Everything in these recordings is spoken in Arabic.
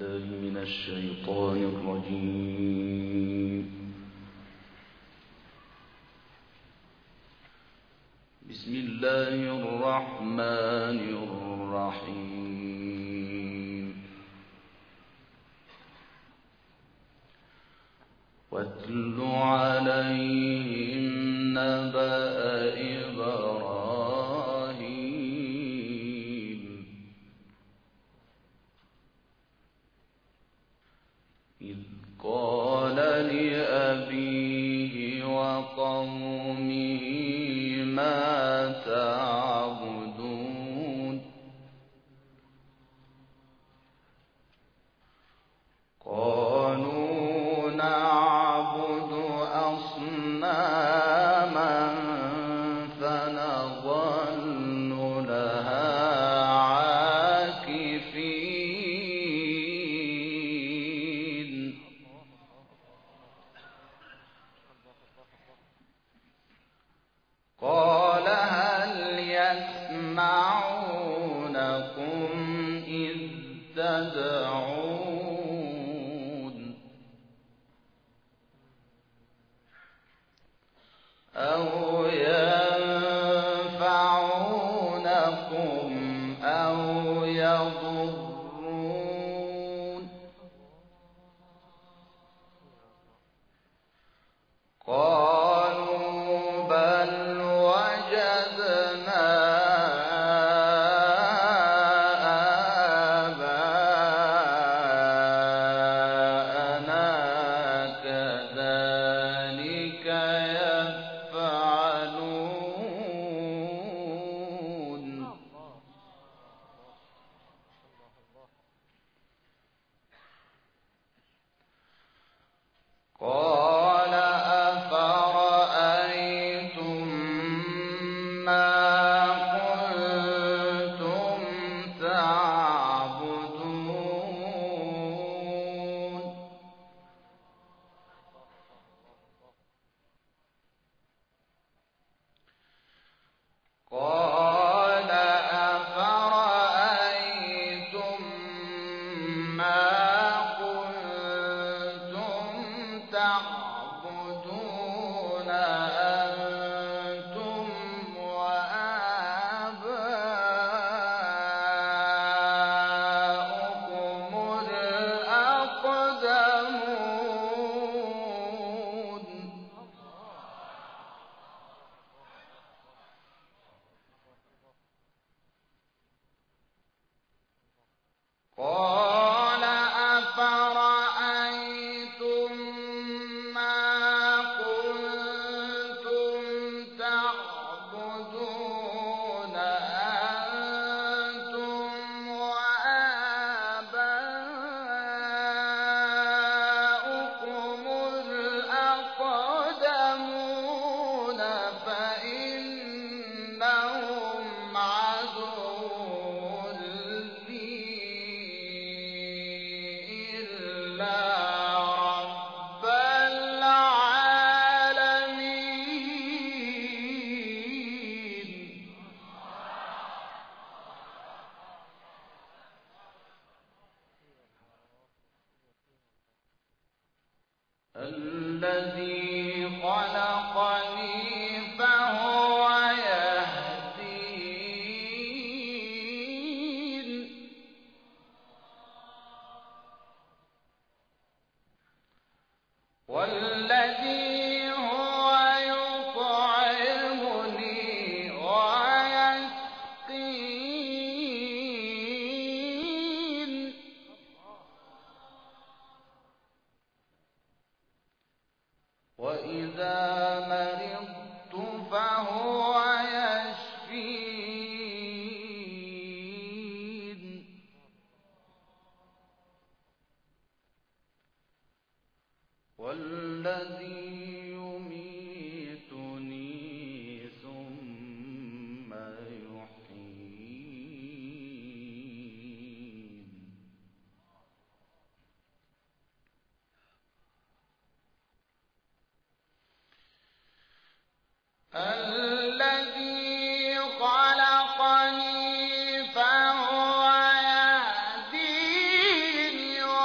بالله من الشيطان الرجيم. بسم الله الرحمن الرحيم. واتل عليهم نبأ إبراهيم إذ قال لأبيه وقومه ما تعبدون قالوا نعبد أصناما فنظل لها عاكفين قال هل يسمعونكم إذ تدعون أو ينفعونكم أو يضرون قالوا بل وجدنا آباءنا كذلك يفعلون قال أفرأيتم ما كنتم تعبدون قال أفرأيتم ما كنتم تعبدون أنتم وآباؤكم الأقدمون قال أفرأيتم ما كنتم تعبدون أنتم وآباؤكم الأقدمون فإنهم عدو لي إلا رب العالمين الذي خلقني فهو يهدين والذي هو يطعمني ويسقين وإذا مرضت فهو يشفين والذي يميتني ثم يحيين الذي خلقني فهو يهديني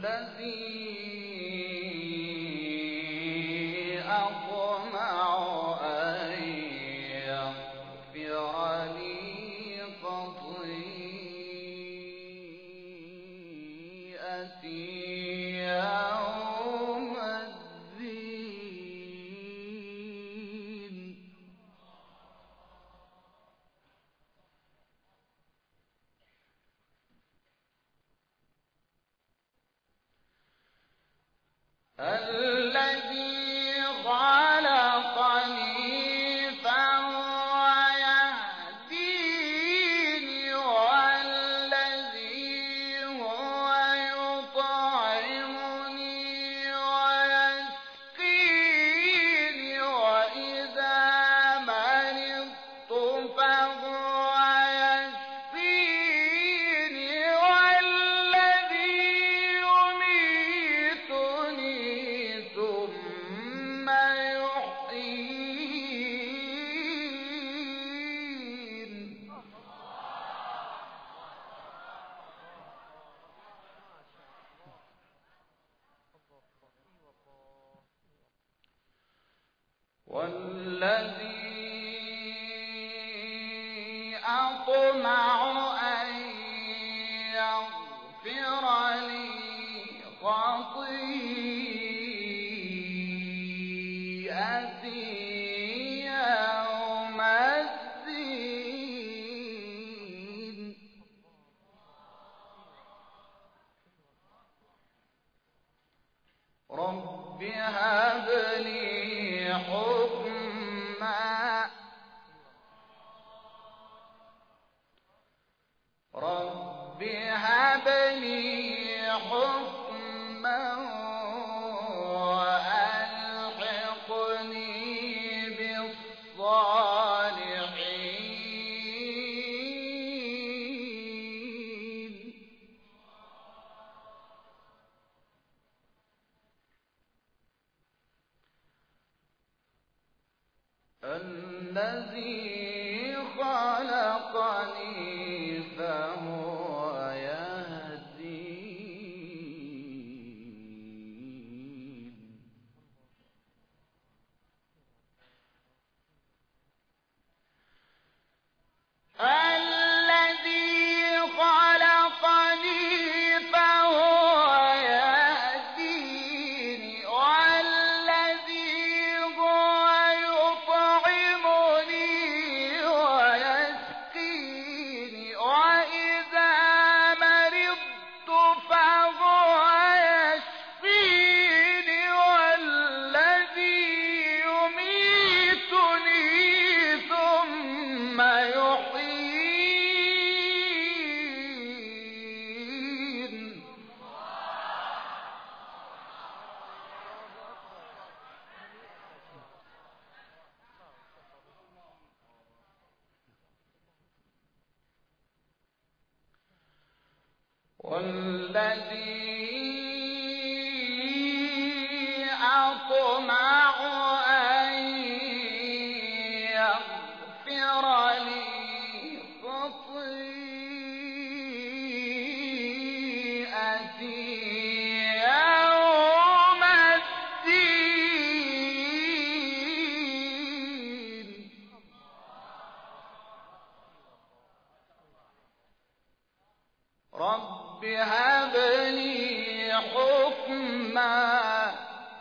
والذي أطمع أن يغفر لي خطيئتي يوم الدين رب هب لي حكما رب هب لي حكما وألحقني بالصالحين الذي خلقني فهو يهدين الذي خلقني فهو يهدين والذي هو يطعمني ويسقيني وإذا مرضت فهو يشفيني والذي يميتني ثم يحيين والذي أطمع أن يغفر لي خطيئتي يوم الدين رب هب لي حكما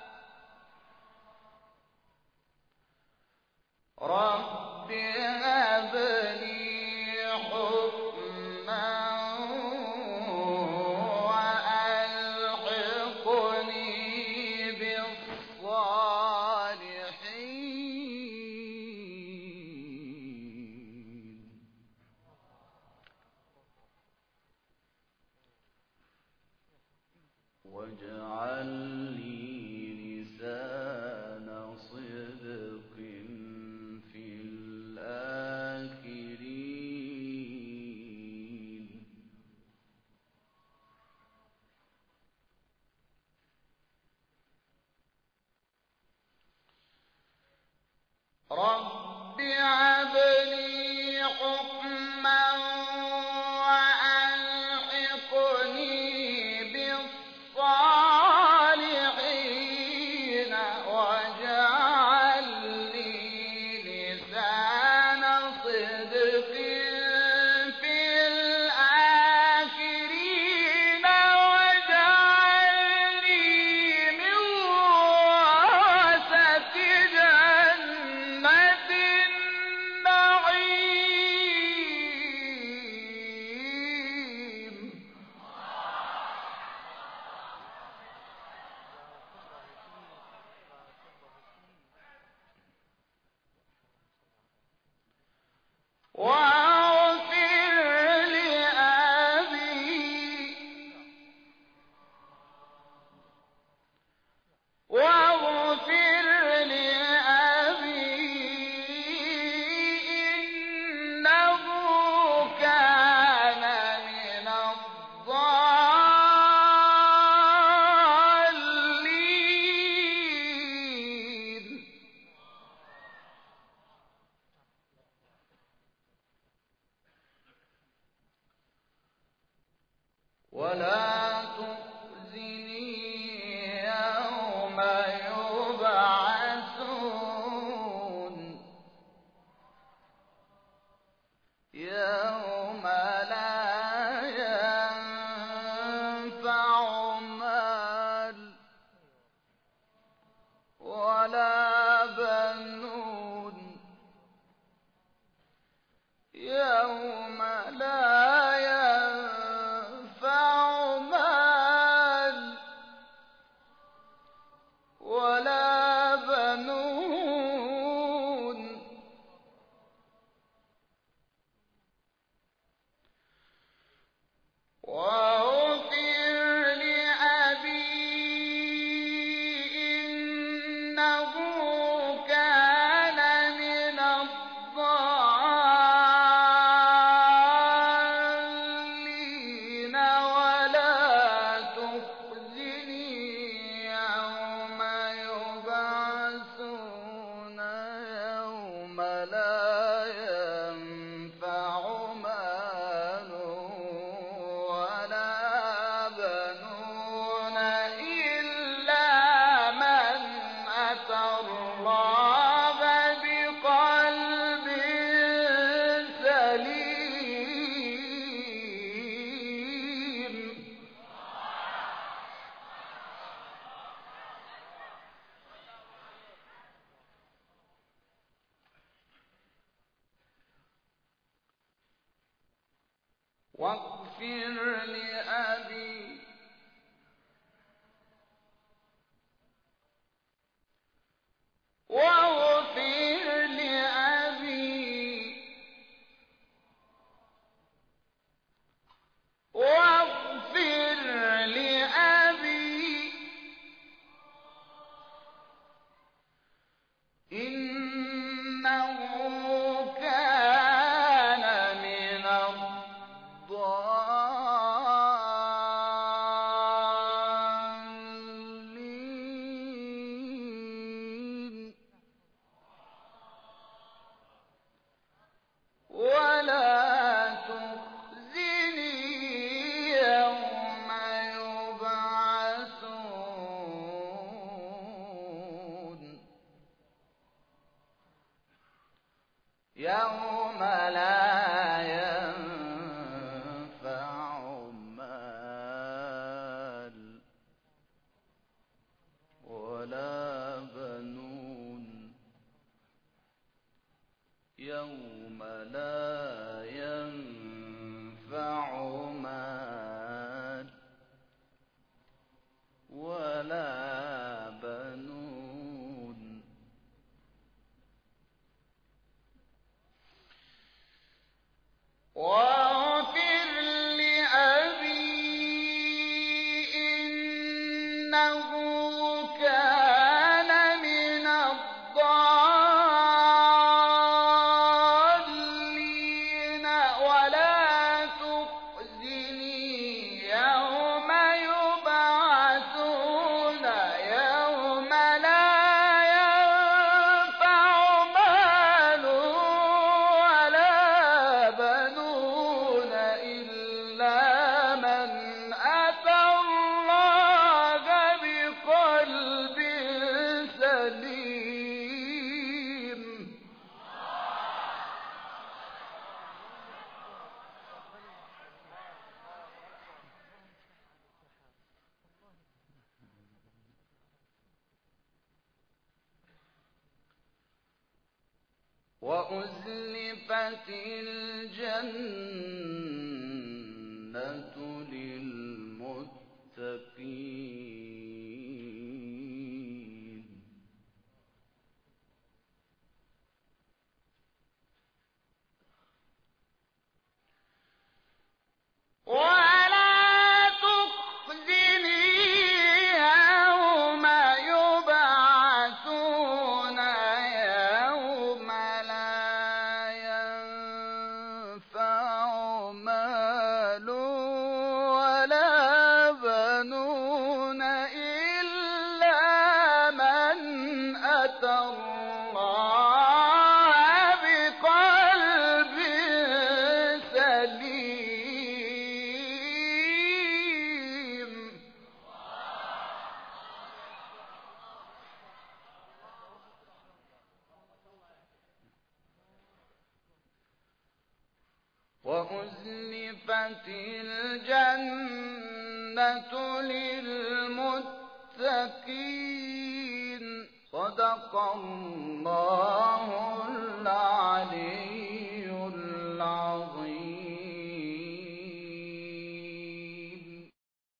رب هب لي حكما وألحقني بالصالحين واجعل لي لسان صدق في الآخرين رب هب لي حكما وألحقني بالصالحين ولا تخزني يوم يبعثون يوم لا ينفع مال ولا بنون يوم لا ينفع مال ولا بنون واغفر لأبي إنه كان من الضالين ولا تخزني يوم يبعثون يوم لا ينفع مال ولا بنون إلا من أتى الله بقلب سليم واغفر لأبي واغفر لأبي واغفر لأبي إنه كان من الضالين ولا تخزني يوم يبعثون يوم لا ينفع مال ولا بنون يوم لا ينفع مال ولا بنون واغفر لأبي إنه كان من الضالين ولا تخزني يوم يبعثون يوم لا ينفع مال ولا بنون إلا من أتى الله بقلب سليم وأزلفت الجنة للمتقين ولا تخزني يوم يبعثون يوم لا ينفع وأزلفت الجنة للمتقين. صدق الله